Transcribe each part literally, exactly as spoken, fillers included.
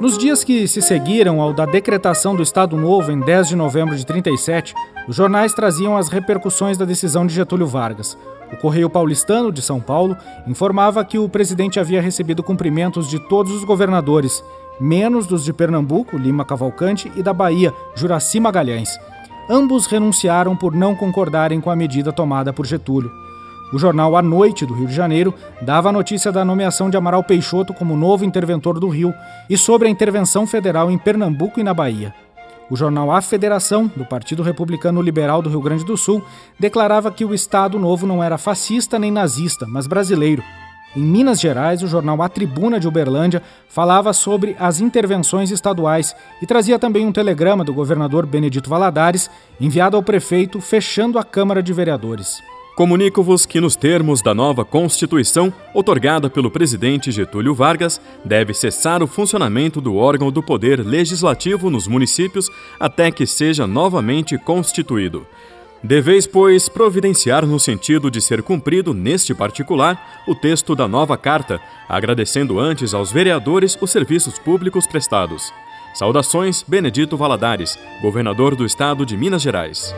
Nos dias que se seguiram ao da decretação do Estado Novo em dez de novembro de trinta e sete, os jornais traziam as repercussões da decisão de Getúlio Vargas. O Correio Paulistano, de São Paulo, informava que o presidente havia recebido cumprimentos de todos os governadores, menos dos de Pernambuco, Lima Cavalcante, e da Bahia, Juracy Magalhães. Ambos renunciaram por não concordarem com a medida tomada por Getúlio. O jornal A Noite, do Rio de Janeiro, dava a notícia da nomeação de Amaral Peixoto como novo interventor do Rio e sobre a intervenção federal em Pernambuco e na Bahia. O jornal A Federação, do Partido Republicano Liberal do Rio Grande do Sul, declarava que o Estado Novo não era fascista nem nazista, mas brasileiro. Em Minas Gerais, o jornal A Tribuna de Uberlândia falava sobre as intervenções estaduais e trazia também um telegrama do governador Benedito Valadares, enviado ao prefeito, fechando a Câmara de Vereadores. Comunico-vos que, nos termos da nova Constituição, outorgada pelo presidente Getúlio Vargas, deve cessar o funcionamento do órgão do Poder Legislativo nos municípios até que seja novamente constituído. Deveis, pois, providenciar no sentido de ser cumprido, neste particular, o texto da nova Carta, agradecendo antes aos vereadores os serviços públicos prestados. Saudações, Benedito Valadares, governador do estado de Minas Gerais.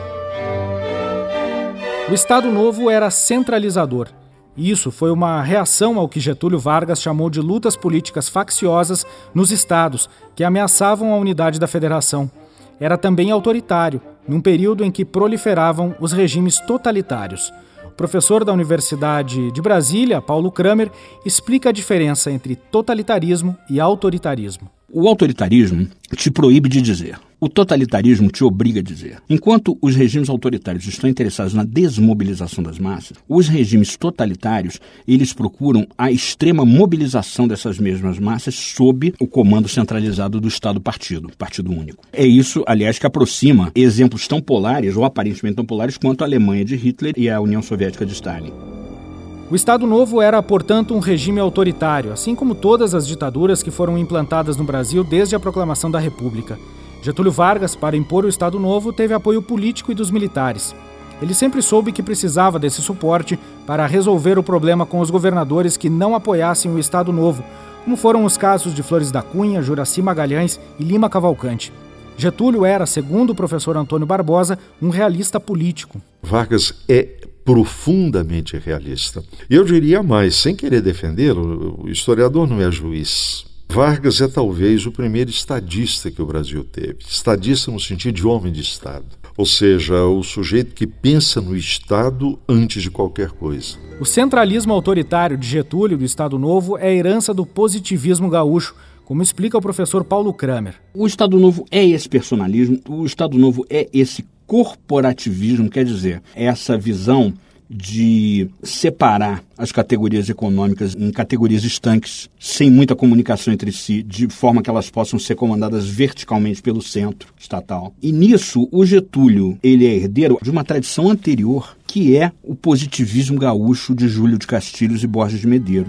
O Estado Novo era centralizador. Isso foi uma reação ao que Getúlio Vargas chamou de lutas políticas facciosas nos estados, que ameaçavam a unidade da federação. Era também autoritário, num período em que proliferavam os regimes totalitários. O professor da Universidade de Brasília, Paulo Kramer, explica a diferença entre totalitarismo e autoritarismo. O autoritarismo te proíbe de dizer. O totalitarismo te obriga a dizer. Enquanto os regimes autoritários estão interessados na desmobilização das massas, os regimes totalitários, eles procuram a extrema mobilização dessas mesmas massas sob o comando centralizado do Estado-partido, partido único. É isso, aliás, que aproxima exemplos tão polares, ou aparentemente tão polares, quanto a Alemanha de Hitler e a União Soviética de Stalin. O Estado Novo era, portanto, um regime autoritário, assim como todas as ditaduras que foram implantadas no Brasil desde a proclamação da República. Getúlio Vargas, para impor o Estado Novo, teve apoio político e dos militares. Ele sempre soube que precisava desse suporte para resolver o problema com os governadores que não apoiassem o Estado Novo, como foram os casos de Flores da Cunha, Juracy Magalhães e Lima Cavalcante. Getúlio era, segundo o professor Antônio Barbosa, um realista político. Vargas é profundamente realista. E eu diria mais, sem querer defendê-lo, o historiador não é juiz. Vargas é talvez o primeiro estadista que o Brasil teve. Estadista no sentido de homem de Estado. Ou seja, o sujeito que pensa no Estado antes de qualquer coisa. O centralismo autoritário de Getúlio do Estado Novo é a herança do positivismo gaúcho, como explica o professor Paulo Kramer. O Estado Novo é esse personalismo, o Estado Novo é esse corporativismo, quer dizer, é essa visão de separar as categorias econômicas em categorias estanques, sem muita comunicação entre si, de forma que elas possam ser comandadas verticalmente pelo centro estatal. E nisso, o Getúlio, ele é herdeiro de uma tradição anterior, que é o positivismo gaúcho de Júlio de Castilhos e Borges de Medeiros.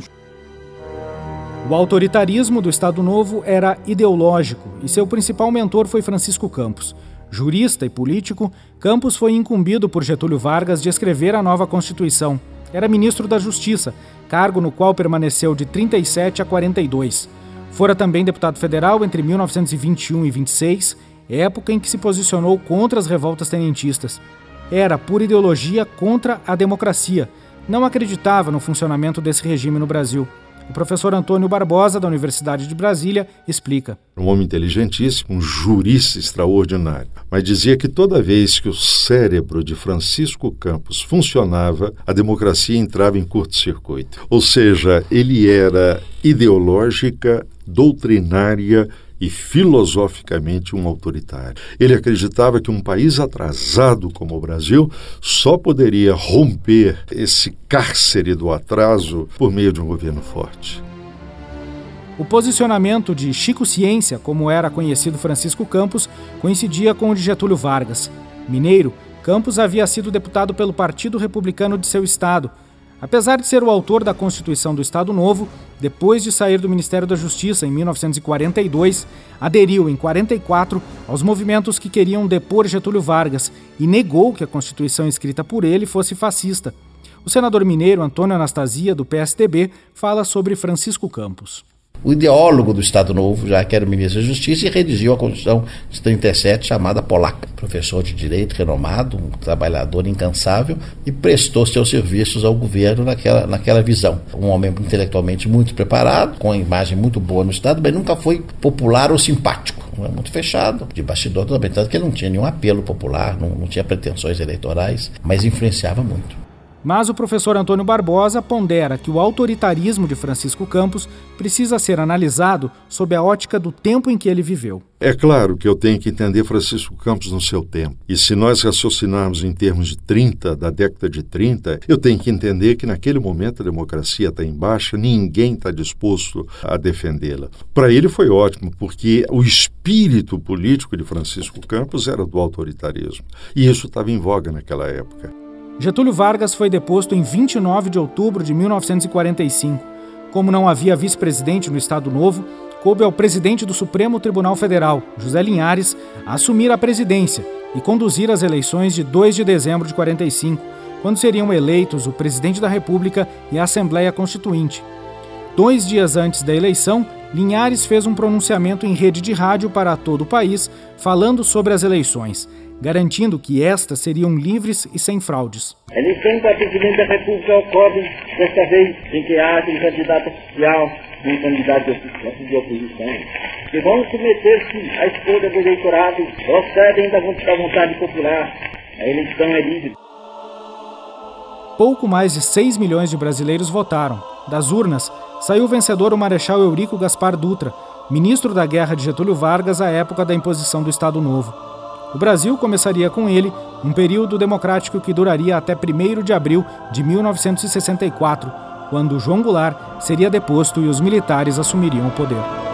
O autoritarismo do Estado Novo era ideológico e seu principal mentor foi Francisco Campos. Jurista e político, Campos foi incumbido por Getúlio Vargas de escrever a nova Constituição. Era ministro da Justiça, cargo no qual permaneceu de trinta e sete a quarenta e dois. Fora também deputado federal entre mil novecentos e vinte e um e vinte e seis, época em que se posicionou contra as revoltas tenentistas. Era, por ideologia, contra a democracia. Não acreditava no funcionamento desse regime no Brasil. O professor Antônio Barbosa, da Universidade de Brasília, explica. Um homem inteligentíssimo, um jurista extraordinário, mas dizia que toda vez que o cérebro de Francisco Campos funcionava, a democracia entrava em curto-circuito. Ou seja, ele era ideológica, doutrinária e filosoficamente um autoritário. Ele acreditava que um país atrasado como o Brasil só poderia romper esse cárcere do atraso por meio de um governo forte. O posicionamento de Chico Ciência, como era conhecido Francisco Campos, coincidia com o de Getúlio Vargas. Mineiro, Campos havia sido deputado pelo Partido Republicano de seu estado. Apesar de ser o autor da Constituição do Estado Novo, depois de sair do Ministério da Justiça em mil novecentos e quarenta e dois, aderiu em quarenta e quatro aos movimentos que queriam depor Getúlio Vargas e negou que a Constituição escrita por ele fosse fascista. O senador mineiro Antônio Anastasia, do P S D B, fala sobre Francisco Campos. O ideólogo do Estado Novo, já que era o ministro da Justiça, e redigiu a Constituição de trinta e sete, chamada Polaca. Professor de direito renomado, um trabalhador incansável, e prestou seus serviços ao governo naquela, naquela visão. Um homem intelectualmente muito preparado, com uma imagem muito boa no Estado, mas nunca foi popular ou simpático. Muito fechado, de bastidor também, tanto que ele não tinha nenhum apelo popular, não, não tinha pretensões eleitorais, mas influenciava muito. Mas o professor Antônio Barbosa pondera que o autoritarismo de Francisco Campos precisa ser analisado sob a ótica do tempo em que ele viveu. É claro que eu tenho que entender Francisco Campos no seu tempo. E se nós raciocinarmos em termos de trinta, da década de trinta, eu tenho que entender que naquele momento a democracia está em baixa, ninguém está disposto a defendê-la. Para ele foi ótimo, porque o espírito político de Francisco Campos era do autoritarismo. E isso estava em voga naquela época. Getúlio Vargas foi deposto em vinte e nove de outubro de mil novecentos e quarenta e cinco. Como não havia vice-presidente no Estado Novo, coube ao presidente do Supremo Tribunal Federal, José Linhares, assumir a presidência e conduzir as eleições de dois de dezembro de quarenta e cinco, quando seriam eleitos o presidente da República e a Assembleia Constituinte. Dois dias antes da eleição, Linhares fez um pronunciamento em rede de rádio para todo o país, falando sobre as eleições, garantindo que estas seriam livres e sem fraudes. A eleição para presidente da República ocorre desta vez sem que haja um candidato oficial nem um candidato de oposição, que vão submeter-se à escolha do eleitorado, procedem da vontade popular. A eleição é livre. Pouco mais de seis milhões de brasileiros votaram. Das urnas, saiu vencedor o Marechal Eurico Gaspar Dutra, ministro da Guerra de Getúlio Vargas à época da imposição do Estado Novo. O Brasil começaria com ele um período democrático que duraria até primeiro de abril de mil novecentos e sessenta e quatro, quando João Goulart seria deposto e os militares assumiriam o poder.